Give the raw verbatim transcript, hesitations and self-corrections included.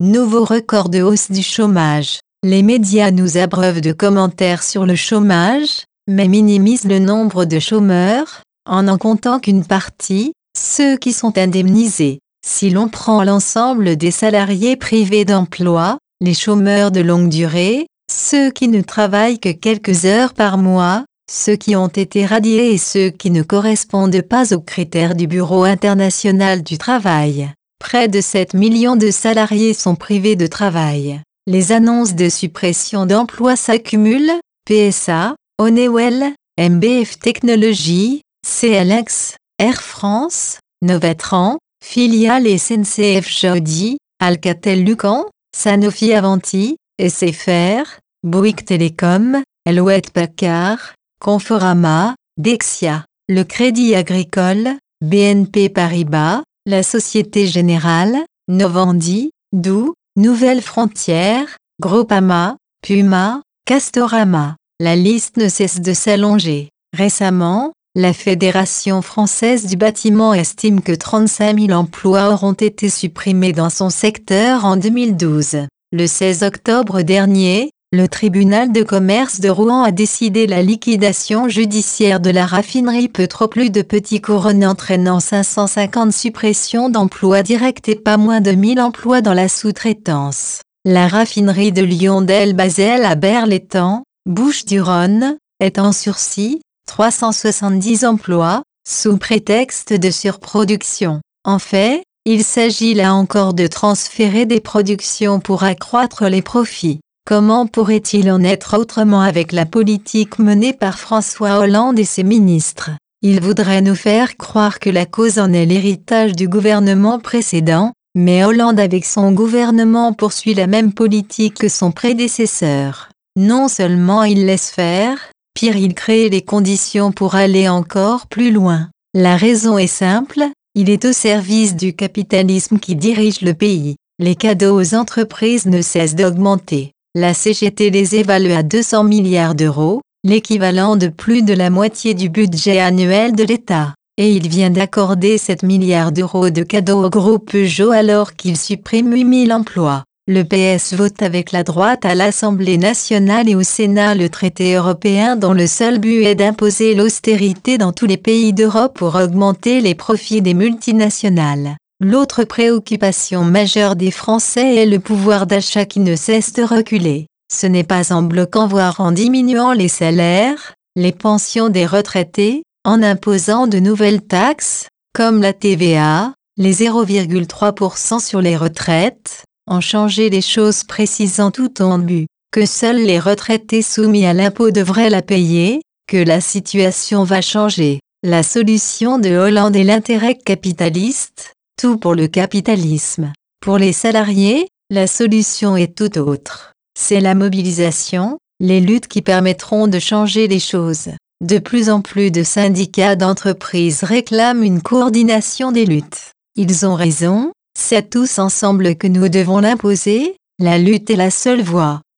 nouveau record de hausse du chômage. Les médias nous abreuvent de commentaires sur le chômage, mais minimisent le nombre de chômeurs, en n'en comptant qu'une partie, ceux qui sont indemnisés. Si l'on prend l'ensemble des salariés privés d'emploi, les chômeurs de longue durée, ceux qui ne travaillent que quelques heures par mois, ceux qui ont été radiés et ceux qui ne correspondent pas aux critères du Bureau international du travail, près de sept millions de salariés sont privés de travail. Les annonces de suppression d'emplois s'accumulent, P S A, Honeywell, M B F Technologies, C L X, Air France, Novatran, Filiale S N C F Jody, Alcatel-Lucent, Sanofi Avanti, S F R, Bouygues Télécom, Hewlett-Packard, Conforama, Dexia, le Crédit Agricole, B N P Paribas, la Société Générale, Novendi, Doux, Nouvelles Frontières, Groupama, Puma, Castorama. La liste ne cesse de s'allonger. Récemment, la Fédération française du bâtiment estime que trente-cinq mille emplois auront été supprimés dans son secteur en deux mille douze. Le seize octobre dernier, le tribunal de commerce de Rouen a décidé la liquidation judiciaire de la raffinerie Petroplus de Petit-Couronne entraînant cinq cent cinquante suppressions d'emplois directs et pas moins de mille emplois dans la sous-traitance. La raffinerie de Lyon-Del-Basel à Berre-l'Étang, Bouches-du-Rhône, est en sursis, trois cent soixante-dix emplois, sous prétexte de surproduction. En fait, il s'agit là encore de transférer des productions pour accroître les profits. Comment pourrait-il en être autrement avec la politique menée par François Hollande et ses ministres? Il voudrait nous faire croire que la cause en est l'héritage du gouvernement précédent, mais Hollande avec son gouvernement poursuit la même politique que son prédécesseur. Non seulement il laisse faire, pire il crée les conditions pour aller encore plus loin. La raison est simple, il est au service du capitalisme qui dirige le pays. Les cadeaux aux entreprises ne cessent d'augmenter. La C G T les évalue à deux cents milliards d'euros, l'équivalent de plus de la moitié du budget annuel de l'État. Et il vient d'accorder sept milliards d'euros de cadeaux au groupe Peugeot alors qu'il supprime huit mille emplois. Le P S vote avec la droite à l'Assemblée nationale et au Sénat le traité européen dont le seul but est d'imposer l'austérité dans tous les pays d'Europe pour augmenter les profits des multinationales. L'autre préoccupation majeure des Français est le pouvoir d'achat qui ne cesse de reculer. Ce n'est pas en bloquant voire en diminuant les salaires, les pensions des retraités, en imposant de nouvelles taxes, comme la T V A, les zéro virgule trois pour cent sur les retraites, en changer les choses précisant tout en but, que seuls les retraités soumis à l'impôt devraient la payer, que la situation va changer. La solution de Hollande est l'intérêt capitaliste. Tout pour le capitalisme. Pour les salariés, la solution est tout autre. C'est la mobilisation, les luttes qui permettront de changer les choses. De plus en plus de syndicats d'entreprises réclament une coordination des luttes. Ils ont raison, c'est tous ensemble que nous devons l'imposer, la lutte est la seule voie.